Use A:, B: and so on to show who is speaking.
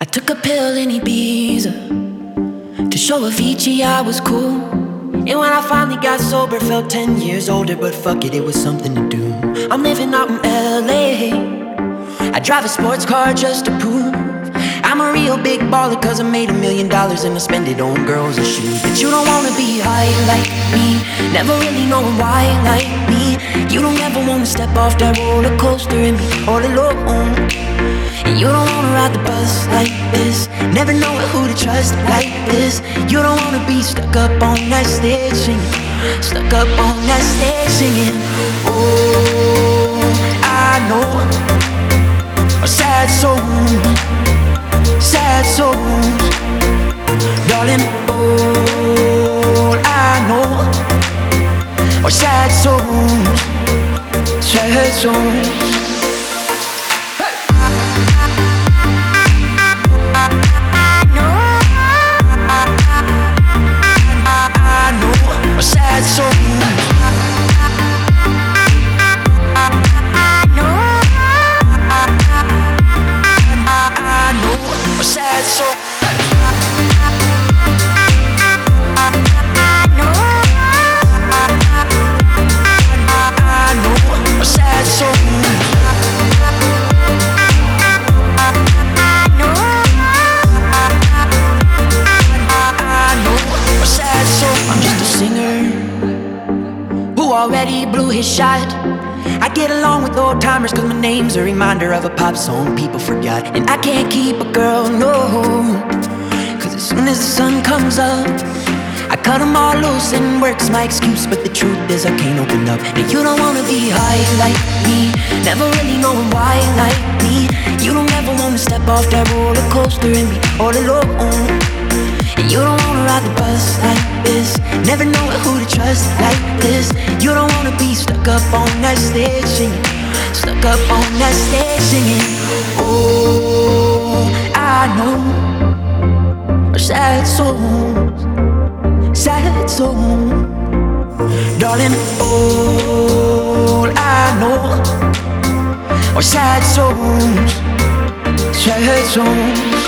A: I took a pill in Ibiza to show Avicii I was cool. And when I finally got sober, felt 10 years older. But fuck it, it was something to do. I'm living out in LA. I drive a sports car just to prove I'm a real big baller, cause I made $1 million and I spend it on girls and shoes. But you don't wanna be high like me, never really knowing why like me. You don't ever wanna step off that roller coaster and be all alone. And you don't wanna ride the bus like this, never knowing who to trust like this. You don't wanna be stuck up on that stage singing, stuck up on that stage singing. Oh, I know a sad soul, sad souls, darling. All I know are sad souls, sad souls. Sad souls. Sad soul. I know a sad soul. I know a sad soul. I'm just a singer who already blew his shot. I get along with old timers cause my name's a reminder of a pop song people forgot. And I can't keep a girl, no, cause as soon as the sun comes up, I cut them all loose and work's my excuse. But the truth is I can't open up. And you don't wanna be high like me, never really knowing why like me. You don't ever wanna step off that roller coaster and be all alone. And you don't wanna ride the bus like this, never knowing who to trust like this. You don't wanna be stuck up on that stage singing, stuck up on that stage singing. Oh, I know are sad souls, sad souls, darling. All I know are sad souls, sad souls.